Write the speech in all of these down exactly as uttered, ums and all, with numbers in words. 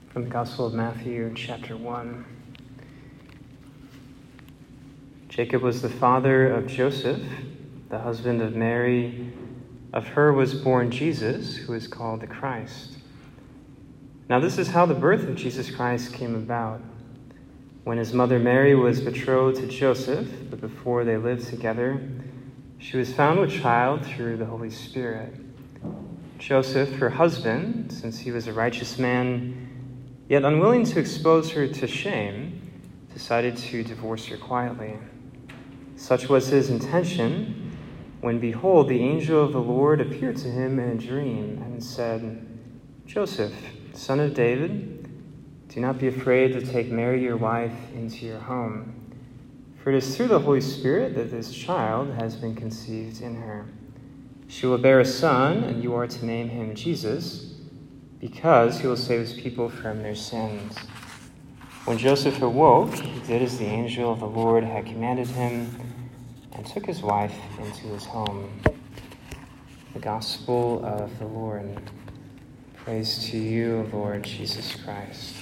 From the Gospel of Matthew, chapter one. Jacob was the father of Joseph, the husband of Mary. Of her was born Jesus, who is called the Christ. Now this is how the birth of Jesus Christ came about. When his mother Mary was betrothed to Joseph, but before they lived together, she was found with child through the Holy Spirit. Joseph, her husband, since he was a righteous man, yet unwilling to expose her to shame, decided to divorce her quietly. Such was his intention when, behold, the angel of the Lord appeared to him in a dream and said, "Joseph, son of David, do not be afraid to take Mary your wife into your home, for it is through the Holy Spirit that this child has been conceived in her. She will bear a son, and you are to name him Jesus, because he will save his people from their sins." When Joseph awoke, he did as the angel of the Lord had commanded him and took his wife into his home. The Gospel of the Lord. Praise to you, Lord Jesus Christ.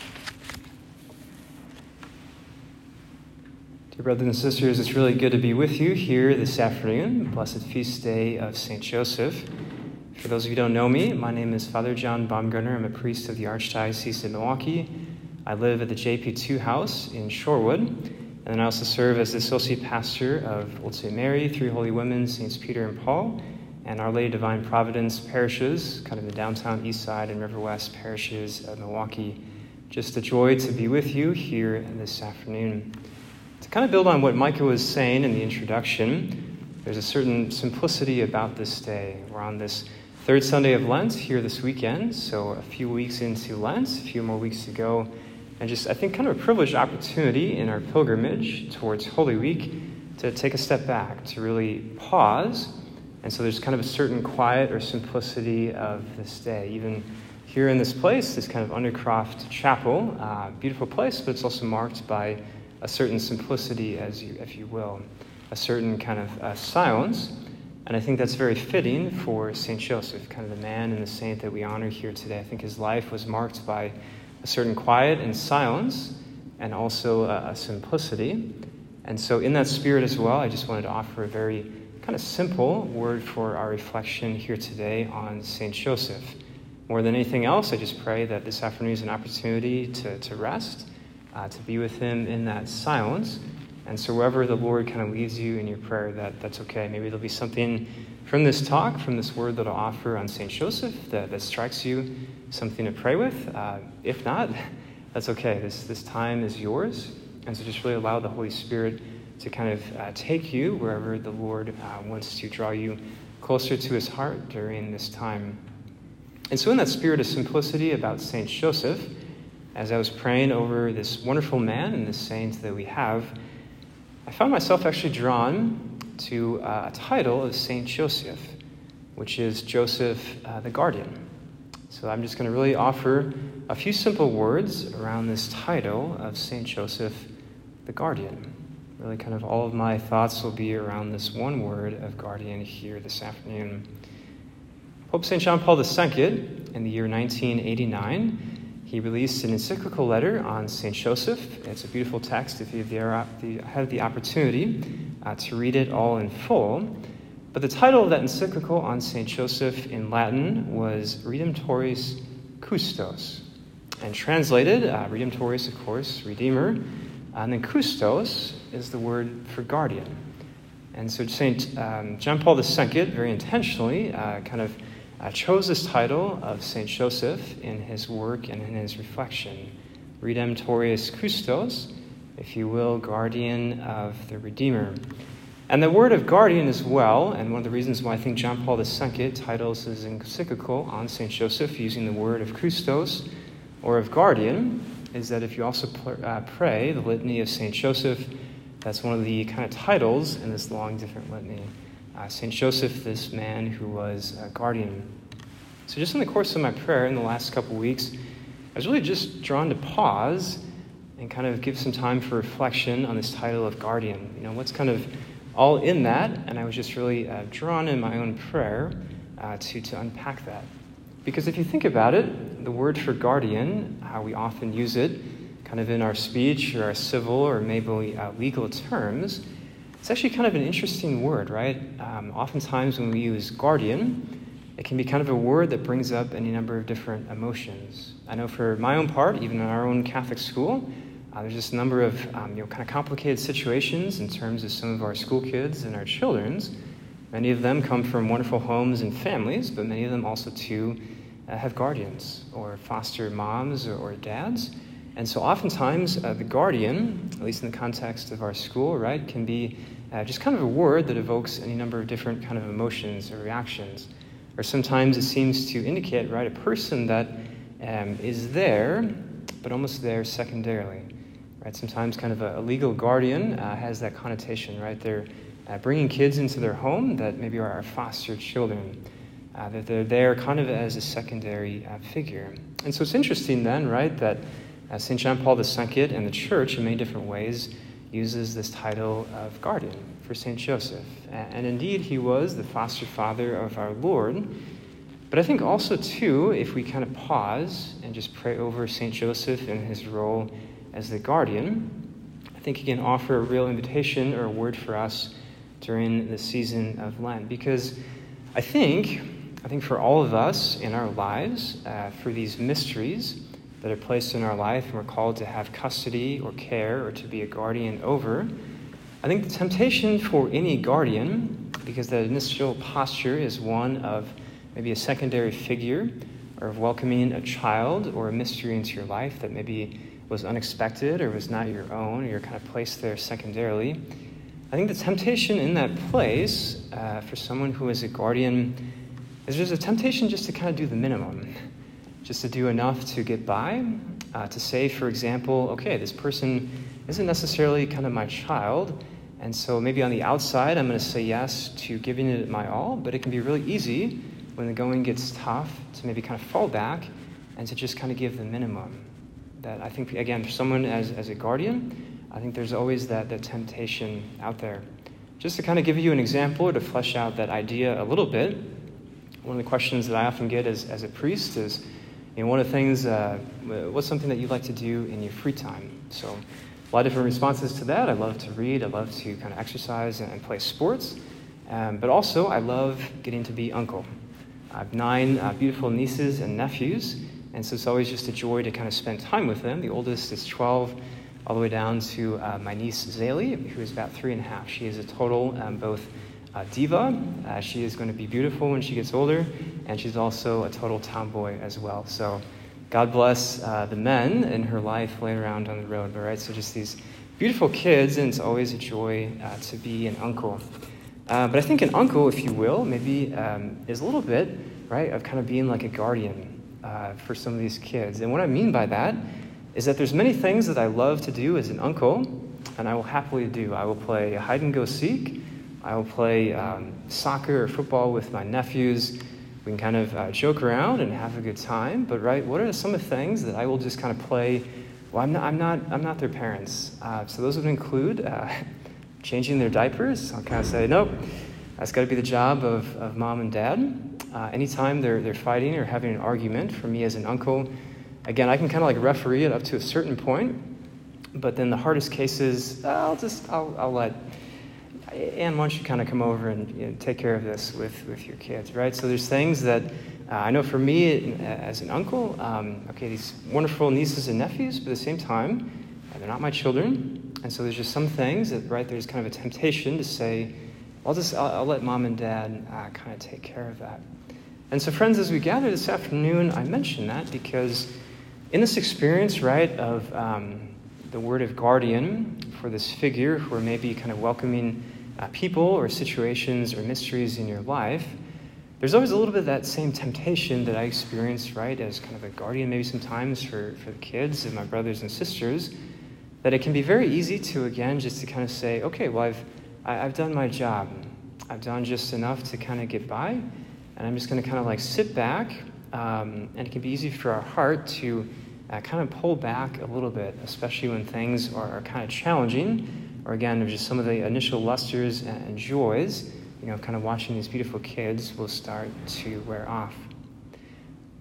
Dear brothers and sisters, it's really good to be with you here this afternoon, the blessed feast day of Saint Joseph. For those of you who don't know me, my name is Father John Baumgartner. I'm a priest of the Archdiocese of Milwaukee. I live at the J P two house in Shorewood, and then I also serve as the associate pastor of Old Saint Mary, Three Holy Women, Saints Peter and Paul, and Our Lady Divine Providence parishes, kind of the downtown east side and River West parishes of Milwaukee. Just a joy to be with you here this afternoon. To kind of build on what Micah was saying in the introduction, there's a certain simplicity about this day. We're on this third Sunday of Lent here this weekend, so a few weeks into Lent, a few more weeks to go, and just, I think, kind of a privileged opportunity in our pilgrimage towards Holy Week to take a step back, to really pause. And so there's kind of a certain quiet or simplicity of this day. Even here in this place, this kind of Undercroft Chapel, uh, beautiful place, but it's also marked by a certain simplicity, as you, if you will, a certain kind of uh, silence. And I think that's very fitting for Saint Joseph, kind of the man and the saint that we honor here today. I think his life was marked by a certain quiet and silence, and also a, a simplicity. And so in that spirit as well, I just wanted to offer a very kind of simple word for our reflection here today on Saint Joseph. More than anything else, I just pray that this afternoon is an opportunity to, to rest, uh, to be with him in that silence. And so wherever the Lord kind of leads you in your prayer, that, that's okay. Maybe there'll be something from this talk, from this word that I'll offer on Saint Joseph that, that strikes you, something to pray with. Uh, if not, that's okay. This, this time is yours. And so just really allow the Holy Spirit to kind of uh, take you wherever the Lord uh, wants to draw you closer to his heart during this time. And so in that spirit of simplicity about Saint Joseph, as I was praying over this wonderful man and this saint that we have, I found myself actually drawn to uh, a title of Saint Joseph, which is Joseph uh, the Guardian. So I'm just going to really offer a few simple words around this title of Saint Joseph the Guardian. Really kind of all of my thoughts will be around this one word of guardian here this afternoon. Pope Saint John Paul the Second, in the year nineteen eighty-nine, he released an encyclical letter on Saint Joseph. It's a beautiful text if you have the, have the opportunity uh, to read it all in full. But the title of that encyclical on Saint Joseph in Latin was Redemptoris Custos. And translated, uh, Redemptoris, of course, Redeemer. And then Custos is the word for guardian. And so Saint um, John Paul the Second, very intentionally, uh, kind of Uh, chose this title of Saint Joseph in his work and in his reflection. Redemptoris Custos, if you will, guardian of the Redeemer. And the word of guardian as well, and one of the reasons why I think John Paul the Second titles his encyclical on Saint Joseph using the word of Custos or of guardian, is that if you also pl- uh, pray the litany of Saint Joseph, that's one of the kind of titles in this long different litany. Uh, Saint Joseph, this man who was a guardian. So just in the course of my prayer in the last couple weeks, I was really just drawn to pause and kind of give some time for reflection on this title of guardian. You know, what's kind of all in that? And I was just really uh, drawn in my own prayer uh, to, to unpack that. Because if you think about it, the word for guardian, how we often use it, kind of in our speech or our civil or maybe uh, legal terms, it's actually kind of an interesting word, right? Um, oftentimes when we use guardian, it can be kind of a word that brings up any number of different emotions. I know for my own part, even in our own Catholic school, uh, there's just a number of um, you know kind of complicated situations in terms of some of our school kids and our children's. Many of them come from wonderful homes and families, but many of them also too uh, have guardians or foster moms or, or dads. And so oftentimes uh, the guardian, at least in the context of our school, right, can be uh, just kind of a word that evokes any number of different kind of emotions or reactions. Or sometimes it seems to indicate, right, a person that um, is there, but almost there secondarily, right? Sometimes kind of a, a legal guardian uh, has that connotation, right? They're uh, bringing kids into their home that maybe are our foster children, uh, that they're there kind of as a secondary uh, figure. And so it's interesting then, right, that uh, Saint John Paul the Second and the Church in many different ways uses this title of guardian for Saint Joseph. And indeed, he was the foster father of our Lord. But I think also, too, if we kind of pause and just pray over Saint Joseph and his role as the guardian, I think he can offer a real invitation or a word for us during the season of Lent. Because I think, I think for all of us in our lives, uh, for these mysteries that are placed in our life and we're called to have custody or care or to be a guardian over, I think the temptation for any guardian, because the initial posture is one of maybe a secondary figure or of welcoming a child or a mystery into your life that maybe was unexpected or was not your own, or you're kind of placed there secondarily. I think the temptation in that place uh, for someone who is a guardian is there's a temptation just to kind of do the minimum, just to do enough to get by, uh, to say, for example, okay, this person isn't necessarily kind of my child, and so maybe on the outside I'm going to say yes to giving it my all, but it can be really easy when the going gets tough to maybe kind of fall back and to just kind of give the minimum. That I think, again, for someone as, as a guardian, I think there's always that, that temptation out there. Just to kind of give you an example or to flesh out that idea a little bit, one of the questions that I often get as, as a priest is, you know, one of the things, uh, what's something that you like to do in your free time? So a lot of different responses to that. I love to read. I love to kind of exercise and play sports. Um, but also, I love getting to be uncle. I have nine uh, beautiful nieces and nephews, and so it's always just a joy to kind of spend time with them. The oldest is twelve, all the way down to uh, my niece Zaylee, who is about three and a half. She is a total um, both uh, diva. Uh, she is going to be beautiful when she gets older, and she's also a total tomboy as well. So God bless uh, the men in her life laying around on the road. But right, so just these beautiful kids, and it's always a joy uh, to be an uncle. Uh, but I think an uncle, if you will, maybe um, is a little bit, right, of kind of being like a guardian uh, for some of these kids. And what I mean by that is that there's many things that I love to do as an uncle, and I will happily do. I will play hide and go seek. I will play um, soccer or football with my nephews. We can kind of uh, joke around and have a good time. But right, what are some of the things that I will just kind of play? Well, I'm not. I'm not. I'm not their parents. Uh, so those would include uh, changing their diapers. I'll kind of say, nope, that's got to be the job of, of mom and dad. Uh, anytime they're they're fighting or having an argument, for me as an uncle, again, I can kind of like referee it up to a certain point. But then the hardest cases, I'll just I'll I'll let. Anne, why don't you kind of come over and you know, take care of this with, with your kids, right? So there's things that uh, I know for me as an uncle, um, okay, these wonderful nieces and nephews, but at the same time, uh, they're not my children. And so there's just some things that, right, there's kind of a temptation to say, I'll just, I'll, I'll let mom and dad uh, kind of take care of that. And so friends, as we gather this afternoon, I mention that because in this experience, right, of um, the word of guardian for this figure who are maybe kind of welcoming Uh, people or situations or mysteries in your life, there's always a little bit of that same temptation that I experienced, right, as kind of a guardian maybe sometimes for, for the kids and my brothers and sisters, that it can be very easy to, again, just to kind of say, okay, well, I've, I, I've done my job. I've done just enough to kind of get by, and I'm just going to kind of like sit back, um, and it can be easy for our heart to uh, kind of pull back a little bit, especially when things are, are kind of challenging, or again, just some of the initial lusters and joys, you know, kind of watching these beautiful kids will start to wear off.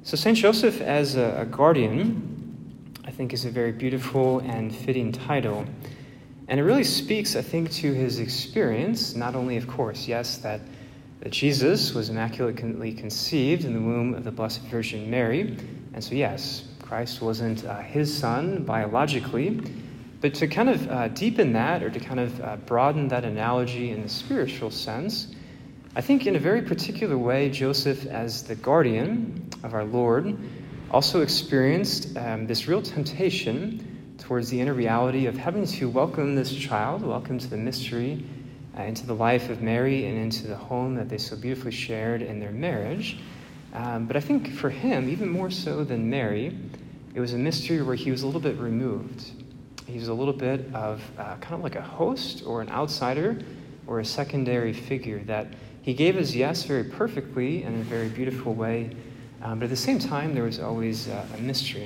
So Saint Joseph as a, a guardian, I think, is a very beautiful and fitting title. And it really speaks, I think, to his experience, not only, of course, yes, that, that Jesus was immaculately conceived in the womb of the Blessed Virgin Mary. And so, yes, Christ wasn't uh, his son biologically, but to kind of uh, deepen that, or to kind of uh, broaden that analogy in the spiritual sense, I think in a very particular way, Joseph, as the guardian of our Lord, also experienced um, this real temptation towards the inner reality of having to welcome this child, welcome to the mystery, uh, into the life of Mary and into the home that they so beautifully shared in their marriage. Um, but I think for him, even more so than Mary, it was a mystery where he was a little bit removed. He was a little bit of uh, kind of like a host or an outsider or a secondary figure that he gave his yes very perfectly in a very beautiful way. Um, but at the same time, there was always uh, a mystery.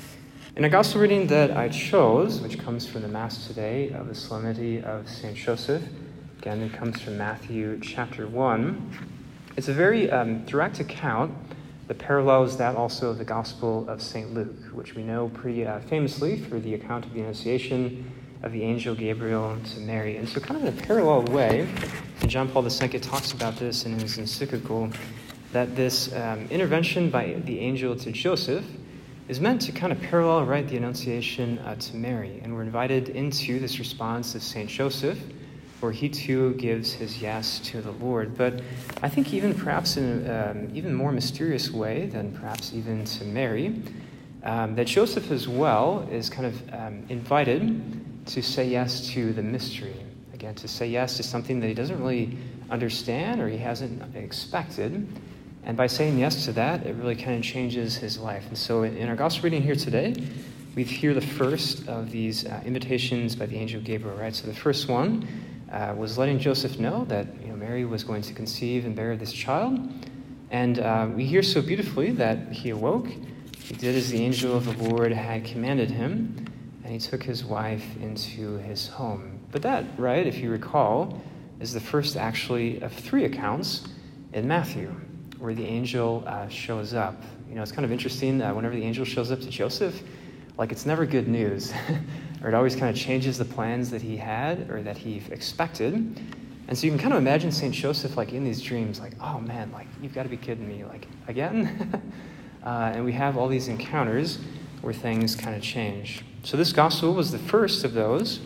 In a gospel reading that I chose, which comes from the Mass today of the Solemnity of Saint Joseph, again, it comes from Matthew chapter one. It's a very um, direct account that parallels that also of the Gospel of Saint Luke, which we know pretty uh, famously for the account of the Annunciation of the angel Gabriel to Mary. And so kind of in a parallel way, and John Paul the Second talks about this in his encyclical, that this um, intervention by the angel to Joseph is meant to kind of parallel, right, the Annunciation uh, to Mary. And we're invited into this response of Saint Joseph, where he too gives his yes to the Lord. But I think even perhaps in an um, even more mysterious way than perhaps even to Mary, um, that Joseph as well is kind of um, invited to say yes to the mystery. Again, to say yes to something that he doesn't really understand or he hasn't expected. And by saying yes to that, it really kind of changes his life. And so in our gospel reading here today, we hear the first of these uh, invitations by the angel Gabriel, right? So the first one uh, was letting Joseph know that, you know, Mary was going to conceive and bear this child. And uh, we hear so beautifully that he awoke, he did as the angel of the Lord had commanded him, and he took his wife into his home. But that, right, if you recall, is the first actually of three accounts in Matthew, where the angel uh, shows up. You know, it's kind of interesting uh, whenever the angel shows up to Joseph, like it's never good news, or it always kind of changes the plans that he had or that he expected. And so you can kind of imagine Saint Joseph like in these dreams, like, oh man, like you've got to be kidding me, like again? uh, and we have all these encounters where things kind of change. So this gospel was the first of those.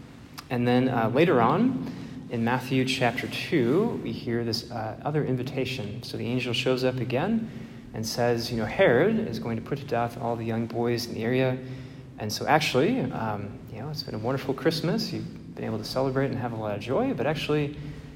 And then uh, later on, in Matthew chapter two, we hear this uh, other invitation. So the angel shows up again and says, you know, Herod is going to put to death all the young boys in the area. And so actually, um, you know, it's been a wonderful Christmas. You've been able to celebrate and have a lot of joy. But actually,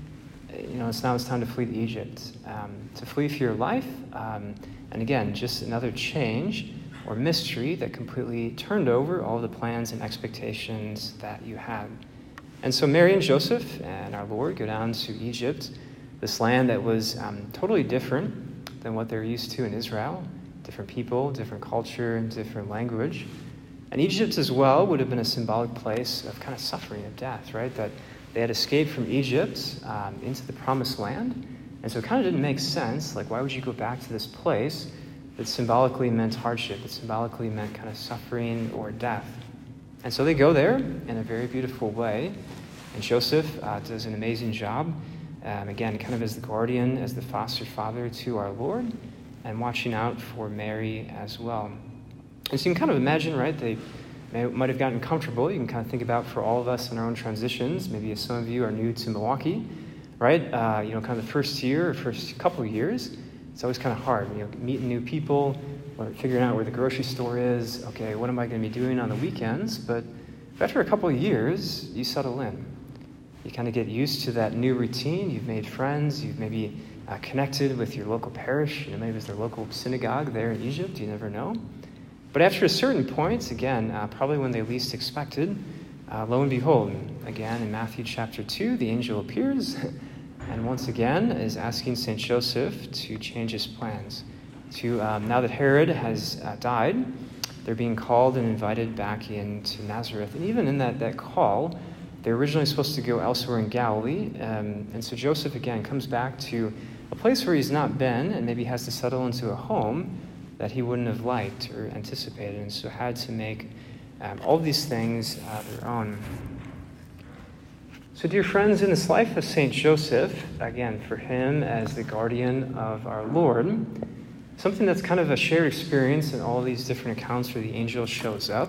you know, it's now it's time to flee to Egypt, um, to flee for your life. Um, and again, just another change or mystery that completely turned over all the plans and expectations that you had. And so Mary and Joseph and our Lord go down to Egypt, this land that was um, totally different than what they're used to in Israel. Different people, different culture, and different language. And Egypt as well would have been a symbolic place of kind of suffering, of death, right? That they had escaped from Egypt um, into the promised land. And so it kind of didn't make sense. Like, why would you go back to this place that symbolically meant hardship, that symbolically meant kind of suffering or death? And so they go there in a very beautiful way. And Joseph uh, does an amazing job, um, again, kind of as the guardian, as the foster father to our Lord, and watching out for Mary as well. And so you can kind of imagine, right, they may, might have gotten comfortable. You can kind of think about for all of us in our own transitions, maybe as some of you are new to Milwaukee, right? Uh, you know, kind of the first year or first couple of years, it's always kind of hard, you know, meeting new people, or figuring out where the grocery store is. Okay, what am I going to be doing on the weekends? But after a couple of years, you settle in. You kind of get used to that new routine. You've made friends. You've maybe uh, connected with your local parish. You know, maybe it's their local synagogue there in Egypt. You never know. But after a certain point, again, uh, probably when they least expected, uh, lo and behold, again in Matthew chapter two, the angel appears and once again is asking Saint Joseph to change his plans. To um, now that Herod has uh, died, they're being called and invited back into Nazareth. And even in that, that call, they're originally supposed to go elsewhere in Galilee. Um, and so Joseph, again, comes back to a place where he's not been and maybe has to settle into a home. that he wouldn't have liked or anticipated, and so had to make um, all of these things uh, their own. So dear friends, in this life of Saint Joseph, again, for him as the guardian of our Lord, something that's kind of a shared experience in all these different accounts where the angel shows up,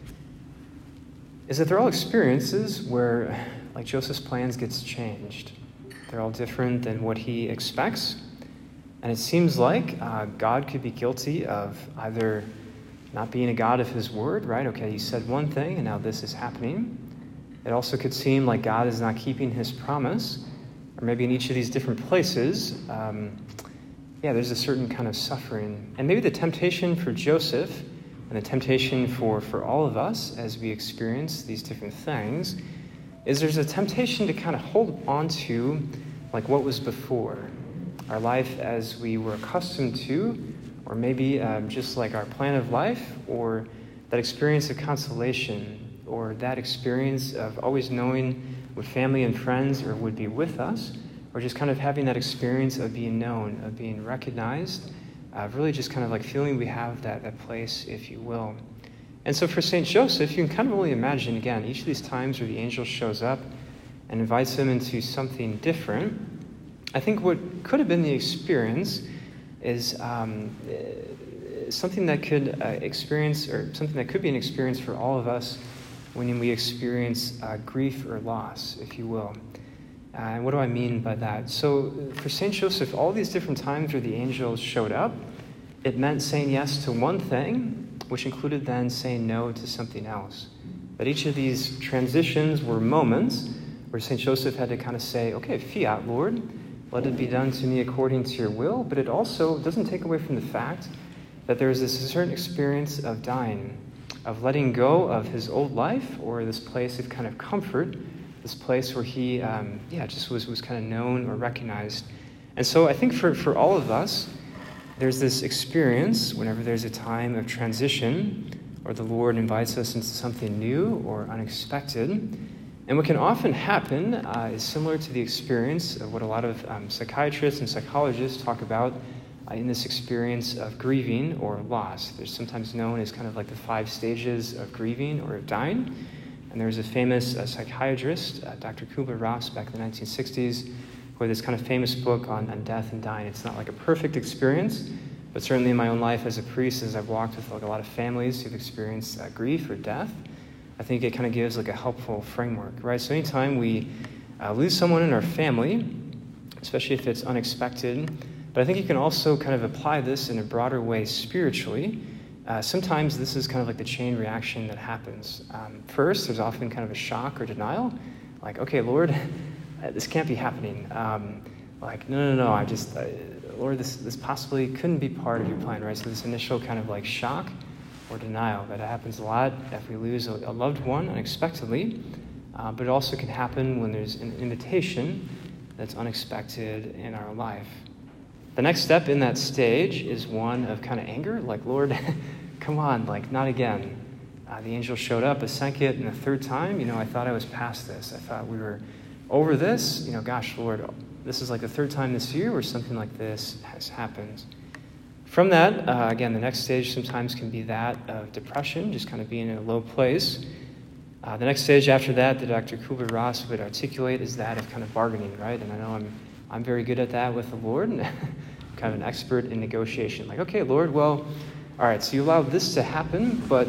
is that they're all experiences where, like, Joseph's plans gets changed. They're all different than what he expects. And it seems like uh, God could be guilty of either not being a God of his word, right? Okay, he said one thing and now this is happening. It also could seem like God is not keeping his promise, or maybe in each of these different places, um, yeah, there's a certain kind of suffering. And maybe the temptation for Joseph and the temptation for, for all of us as we experience these different things is there's a temptation to kind of hold on to like what was before, our life as we were accustomed to, or maybe um, just like our plan of life, or that experience of consolation, or that experience of always knowing what family and friends or would be with us, or just kind of having that experience of being known, of being recognized, of really just kind of like feeling we have that, that place, if you will. And so for Saint Joseph, you can kind of only imagine, again, each of these times where the angel shows up and invites him into something different. I think what could have been the experience is um, something that could uh, experience, or something that could be an experience for all of us when we experience uh, grief or loss, if you will. Uh, and what do I mean by that? So for Saint Joseph, all these different times where the angels showed up, it meant saying yes to one thing, which included then saying no to something else. But each of these transitions were moments where Saint Joseph had to kind of say, okay, fiat, Lord, let it be done to me according to your will. But it also doesn't take away from the fact that there's this certain experience of dying, of letting go of his old life, or this place of kind of comfort, this place where he, um, yeah, just was, was kind of known or recognized. And so I think for, for all of us, there's this experience whenever there's a time of transition, or the Lord invites us into something new or unexpected. And what can often happen uh, is similar to the experience of what a lot of um, psychiatrists and psychologists talk about uh, in this experience of grieving or loss. They're sometimes known as kind of like the five stages of grieving or of dying. And there was a famous uh, psychiatrist, uh, Doctor Kubler-Ross, back in the nineteen sixties, who had this kind of famous book on, on death and dying. It's not like a perfect experience, but certainly in my own life as a priest, as I've walked with like a lot of families who've experienced uh, grief or death, I think it kind of gives like a helpful framework, right? So anytime we uh, lose someone in our family, especially if it's unexpected, but I think you can also kind of apply this in a broader way spiritually. Uh, sometimes this is kind of like the chain reaction that happens. Um, first, there's often kind of a shock or denial, like, okay, Lord, this can't be happening. Um, like, no, no, no, I just, uh, Lord, this this possibly couldn't be part of your plan, right? So this initial kind of like shock or denial, that happens a lot if we lose a, a loved one unexpectedly, uh, but it also can happen when there's an invitation that's unexpected in our life. The next step in that stage is one of kind of anger, like, Lord, come on, like, not again. Uh, the angel showed up a second and a third time. You know, I thought I was past this. I thought we were over this. You know, gosh, Lord, this is like the third time this year where something like this has happened. From that, uh, again, the next stage sometimes can be that of depression, just kind of being in a low place. Uh, the next stage after that that Doctor Kubler-Ross would articulate is that of kind of bargaining, right? And I know I'm I'm very good at that with the Lord, and kind of an expert in negotiation. Like, okay, Lord, well, all right, so you allowed this to happen, but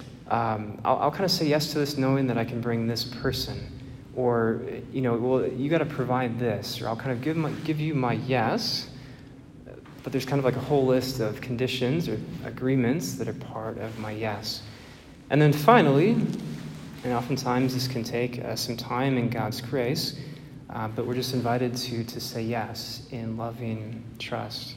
um, I'll, I'll kind of say yes to this knowing that I can bring this person. Or, you know, well, you got to provide this. Or I'll kind of give my, give you my yes, but there's kind of like a whole list of conditions or agreements that are part of my yes. And then finally, and oftentimes this can take uh, some time in God's grace, Uh, but we're just invited to to say yes in loving trust.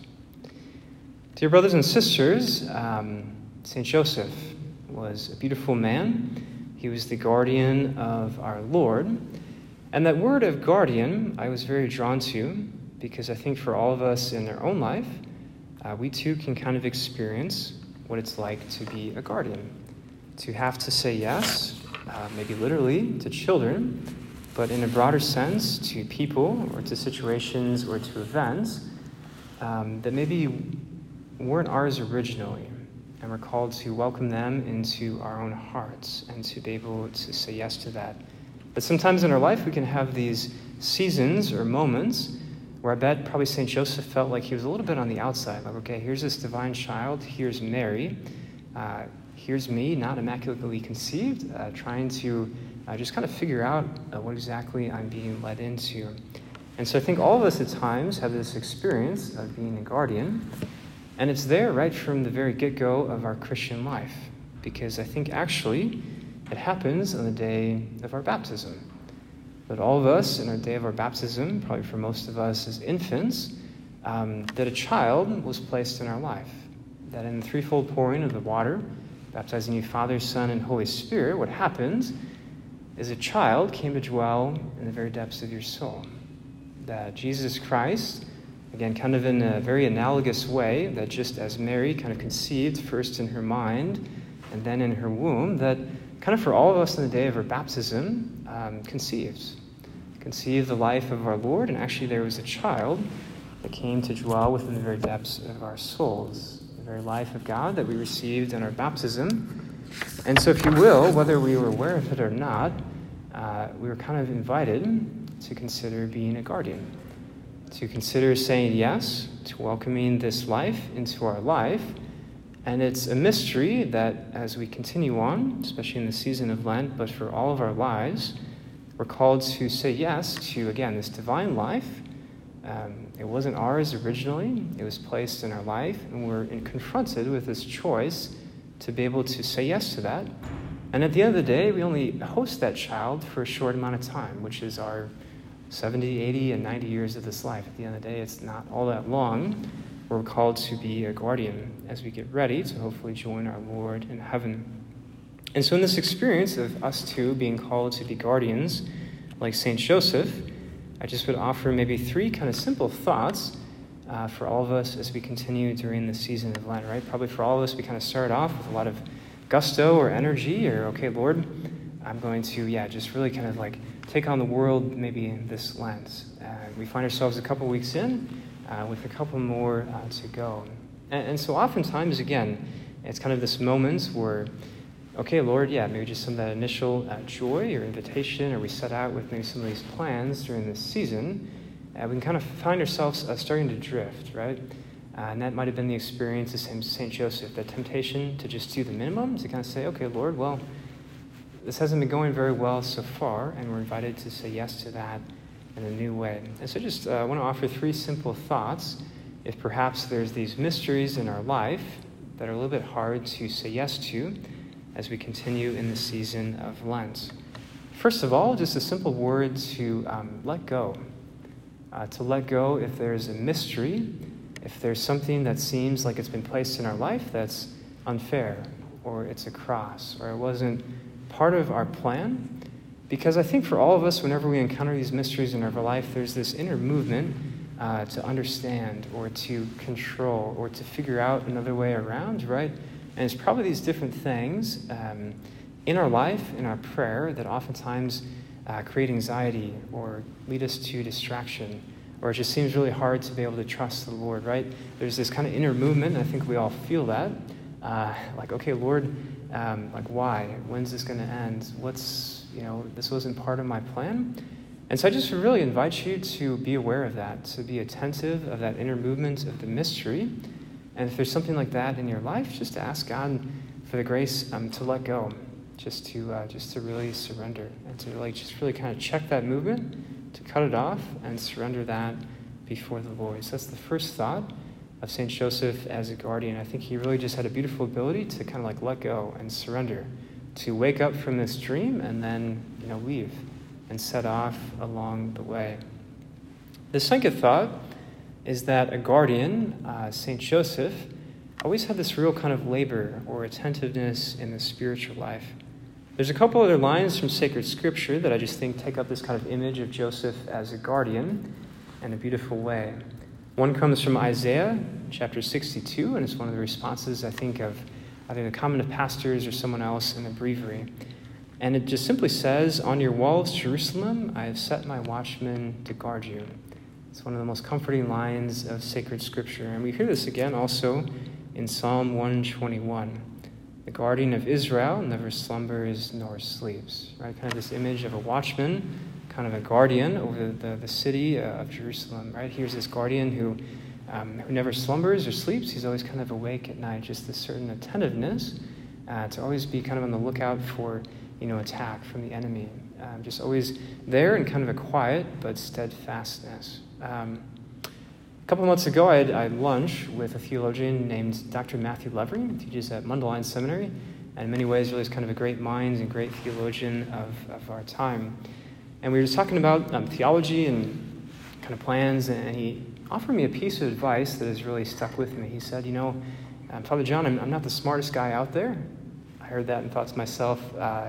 Dear brothers and sisters, um, Saint Joseph was a beautiful man. He was the guardian of our Lord. And that word of guardian I was very drawn to, because I think for all of us in their own life, uh, we too can kind of experience what it's like to be a guardian. To have to say yes, uh, maybe literally, to children, but in a broader sense, to people or to situations or to events um, that maybe weren't ours originally, and we're called to welcome them into our own hearts and to be able to say yes to that. But sometimes in our life, we can have these seasons or moments where I bet probably Saint Joseph felt like he was a little bit on the outside. Like, okay, here's this divine child, here's Mary, uh, here's me, not immaculately conceived, uh, trying to uh, just kind of figure out uh, what exactly I'm being led into. And so I think all of us at times have this experience of being a guardian, and it's there right from the very get-go of our Christian life, because I think actually it happens on the day of our baptism. That all of us in our day of our baptism, probably for most of us as infants, um, that a child was placed in our life. That in the threefold pouring of the water, baptizing you Father, Son, and Holy Spirit, what happens is a child came to dwell in the very depths of your soul. That Jesus Christ, again, kind of in a very analogous way, that just as Mary kind of conceived first in her mind and then in her womb, that kind of for all of us in the day of our baptism, um, conceived. Conceived the life of our Lord, and actually there was a child that came to dwell within the very depths of our souls, the very life of God that we received in our baptism. And so if you will, whether we were aware of it or not, uh, we were kind of invited to consider being a guardian, to consider saying yes to welcoming this life into our life. And it's a mystery that as we continue on, especially in the season of Lent, but for all of our lives, we're called to say yes to, again, this divine life. Um, it wasn't ours originally. It was placed in our life, and we're in, confronted with this choice to be able to say yes to that. And at the end of the day, we only host that child for a short amount of time, which is our seventy, eighty, and ninety years of this life. At the end of the day, it's not all that long. We're called to be a guardian as we get ready to hopefully join our Lord in heaven. And so in this experience of us two being called to be guardians, like Saint Joseph, I just would offer maybe three kind of simple thoughts uh, for all of us as we continue during the season of Lent, right? Probably for all of us, we kind of start off with a lot of gusto or energy, or, okay, Lord, I'm going to, yeah, just really kind of like take on the world maybe this Lent. Uh, we find ourselves a couple weeks in uh, with a couple more uh, to go. And, and so oftentimes, again, it's kind of this moment where, okay, Lord, yeah, maybe just some of that initial uh, joy or invitation, or we set out with maybe some of these plans during this season, uh, we can kind of find ourselves uh, starting to drift, right? Uh, and that might have been the experience of Saint Joseph, that temptation to just do the minimum, to kind of say, okay, Lord, well, this hasn't been going very well so far, and we're invited to say yes to that in a new way. And so just uh, I want to offer three simple thoughts. If perhaps there's these mysteries in our life that are a little bit hard to say yes to as we continue in the season of Lent. First of all, just a simple word to um, let go. Uh, to let go if there's a mystery, if there's something that seems like it's been placed in our life that's unfair, or it's a cross, or it wasn't part of our plan. Because I think for all of us, whenever we encounter these mysteries in our life, there's this inner movement uh, to understand, or to control, or to figure out another way around, right? And it's probably these different things um, in our life, in our prayer, that oftentimes uh, create anxiety or lead us to distraction, or it just seems really hard to be able to trust the Lord, right? There's this kind of inner movement, and I think we all feel that. Uh, like, okay, Lord, um, like why? When's this going to end? What's, you know, this wasn't part of my plan. And so I just really invite you to be aware of that, to be attentive of that inner movement of the mystery. And if there's something like that in your life, just to ask God for the grace um, to let go, just to uh, just to really surrender, and to like just really kind of check that movement, to cut it off and surrender that before the Lord. So that's the first thought of Saint Joseph as a guardian. I think he really just had a beautiful ability to kind of like let go and surrender, to wake up from this dream and then, you know, leave and set off along the way. The second thought is that a guardian, uh, Saint Joseph, always had this real kind of labor or attentiveness in the spiritual life. There's a couple other lines from sacred scripture that I just think take up this kind of image of Joseph as a guardian in a beautiful way. One comes from Isaiah chapter sixty-two, and it's one of the responses, I think, of either the Common of Pastors or someone else in the breviary. And it just simply says, "On your walls, Jerusalem, I have set my watchmen to guard you." It's one of the most comforting lines of sacred scripture. And we hear this again also in Psalm one twenty-one. The guardian of Israel never slumbers nor sleeps. Right? Kind of this image of a watchman, kind of a guardian over the, the city of Jerusalem. Right? Here's this guardian who, um, who never slumbers or sleeps. He's always kind of awake at night, just this certain attentiveness uh, to always be kind of on the lookout for, you know, attack from the enemy. Um, just always there in kind of a quiet but steadfastness. Um, a couple months ago, I had, I had lunch with a theologian named Doctor Matthew Levery. He teaches at Mundelein Seminary, and in many ways really is kind of a great mind and great theologian of, of our time. And we were just talking about um, theology and kind of plans, and he offered me a piece of advice that has really stuck with me. He said, you know, um, Father John, I'm, I'm not the smartest guy out there. I heard that and thought to myself, uh,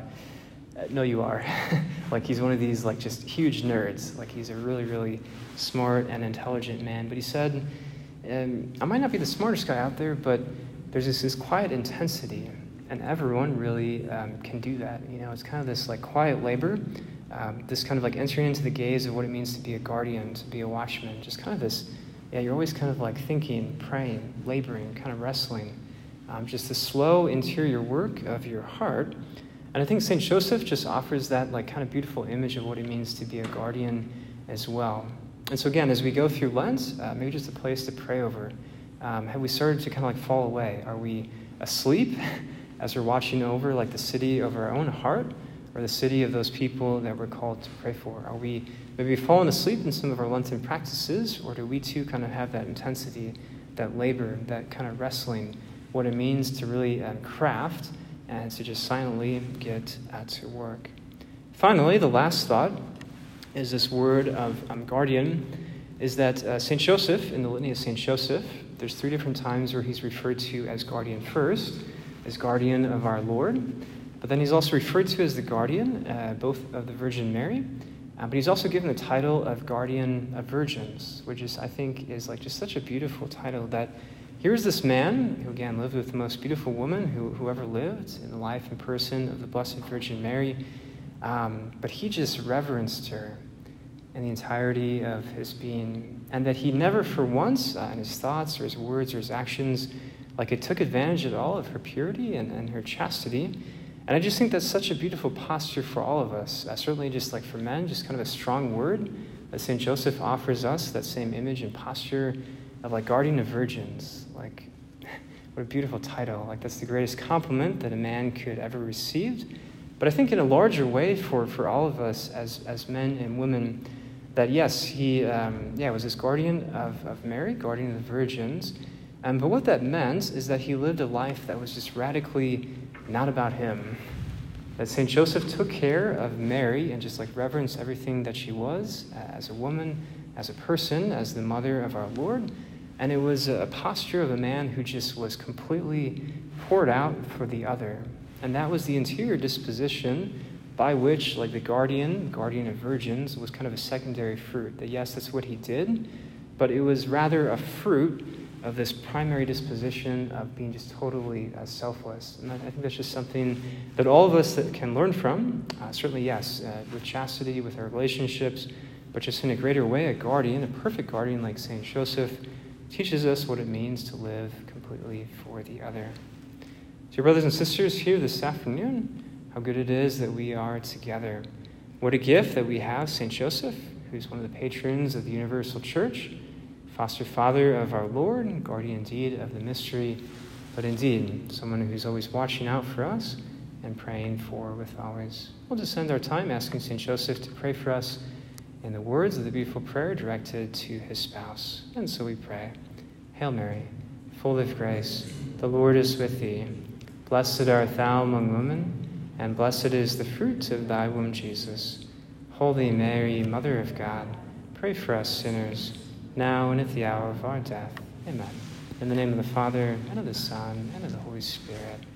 no, you are. Like, he's one of these, like, just huge nerds. Like, he's a really, really smart and intelligent man. But he said, um, I might not be the smartest guy out there, but there's this, this quiet intensity, and everyone really um, can do that. You know, it's kind of this, like, quiet labor, um, this kind of, like, entering into the gaze of what it means to be a guardian, to be a watchman. Just kind of this, yeah, you're always kind of, like, thinking, praying, laboring, kind of wrestling. Um, just the slow interior work of your heart. And I think Saint Joseph just offers that, like, kind of beautiful image of what it means to be a guardian as well. And so again, as we go through Lent, uh, maybe just a place to pray over. Um, have we started to kind of like fall away? Are we asleep as we're watching over like the city of our own heart, or the city of those people that we're called to pray for? Are we maybe fallen asleep in some of our Lenten practices, or do we too kind of have that intensity, that labor, that kind of wrestling, what it means to really um, craft and to just silently get uh, to work? Finally, the last thought is this word of um, guardian, is that uh, Saint Joseph, in the Litany of Saint Joseph, there's three different times where he's referred to as guardian first, as guardian of our Lord, but then he's also referred to as the guardian, uh, both of the Virgin Mary, uh, but he's also given the title of guardian of virgins, which is, I think, is like just such a beautiful title that here's this man who, again, lived with the most beautiful woman who, who ever lived in the life and person of the Blessed Virgin Mary. Um, but he just reverenced her in the entirety of his being. And that he never for once, uh, in his thoughts or his words or his actions, like it took advantage at all of her purity and, and her chastity. And I just think that's such a beautiful posture for all of us. Uh, certainly just like for men, just kind of a strong word that Saint Joseph offers us, that same image and posture of like guardian of virgins. Like, what a beautiful title. Like, that's the greatest compliment that a man could ever receive. But I think in a larger way for, for all of us as, as men and women, that yes, he um, yeah was this guardian of, of Mary, guardian of the virgins. Um, but what that meant is that he lived a life that was just radically not about him. That Saint Joseph took care of Mary and just like reverenced everything that she was as a woman, as a person, as the mother of our Lord. And it was a posture of a man who just was completely poured out for the other. And that was the interior disposition by which, like the guardian, guardian of virgins, was kind of a secondary fruit. That yes, that's what he did, but it was rather a fruit of this primary disposition of being just totally uh, selfless. And I, I think that's just something that all of us that can learn from. Uh, certainly, yes, uh, with chastity, with our relationships, but just in a greater way, a guardian, a perfect guardian like Saint Joseph, teaches us what it means to live completely for the other. So, your brothers and sisters here this afternoon, how good it is that we are together. What a gift that we have Saint Joseph, who's one of the patrons of the Universal Church, foster father of our Lord, guardian indeed of the mystery, but indeed someone who's always watching out for us and praying for with always. We'll just spend our time asking Saint Joseph to pray for us in the words of the beautiful prayer directed to his spouse. And so we pray. Hail Mary, full of grace, the Lord is with thee. Blessed art thou among women, and blessed is the fruit of thy womb, Jesus. Holy Mary, Mother of God, pray for us sinners, now and at the hour of our death. Amen. In the name of the Father, and of the Son, and of the Holy Spirit.